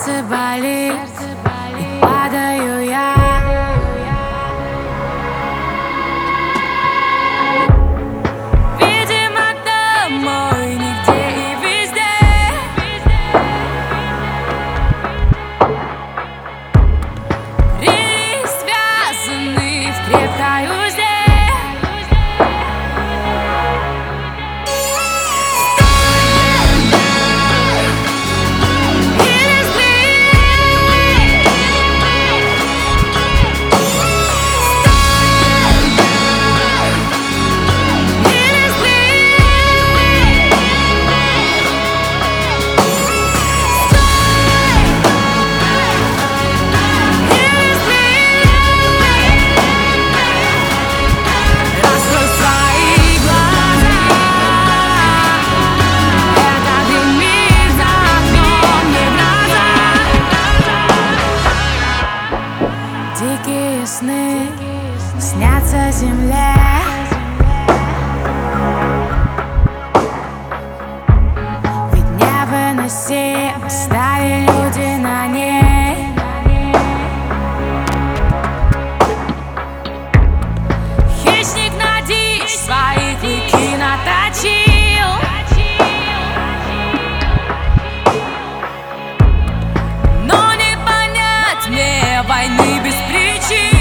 сердце болит, и падаю я. Видимо, домой нигде и везде. Крылья связаны в крепкой узде. Дикие сны снятся земле. Ведь невыносимо стали люди на ней. Хищник на дичь свои клыки наточил. Но не понять мне войны без причин.